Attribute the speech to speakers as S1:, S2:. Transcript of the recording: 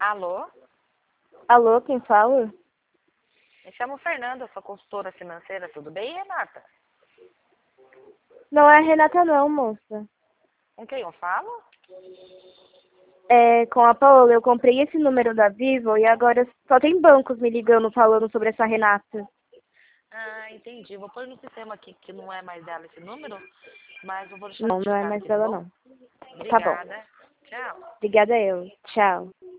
S1: Alô?
S2: Alô, quem fala?
S1: Me chamo Fernanda, sou consultora financeira, tudo bem, Renata?
S2: Não é a Renata não, moça.
S1: Com quem eu falo?
S2: É com a Paola. Eu comprei esse número da Vivo e agora só tem bancos me ligando falando sobre essa Renata.
S1: Ah, entendi. Vou pôr no sistema aqui que não é mais dela esse número, mas eu vou deixar
S2: Não, não é
S1: notificado
S2: mais
S1: aqui, tá
S2: dela
S1: bom?
S2: não. Tá bom.
S1: Obrigada. Tchau.
S2: Obrigada eu. Tchau.